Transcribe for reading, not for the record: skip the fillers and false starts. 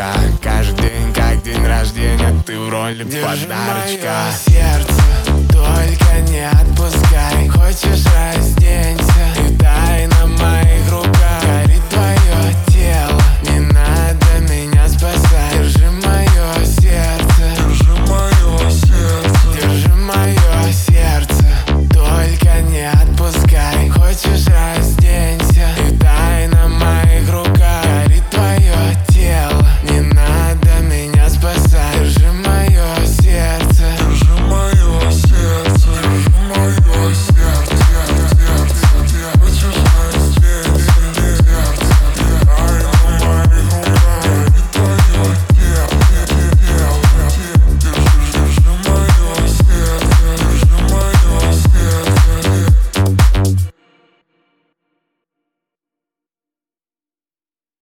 девочка. Каждый день как день рождения, ты в роли Держи подарочка. мое сердце, только не отпускай. Хочешь, разденься, и дай на моих руках. Горит твое тело.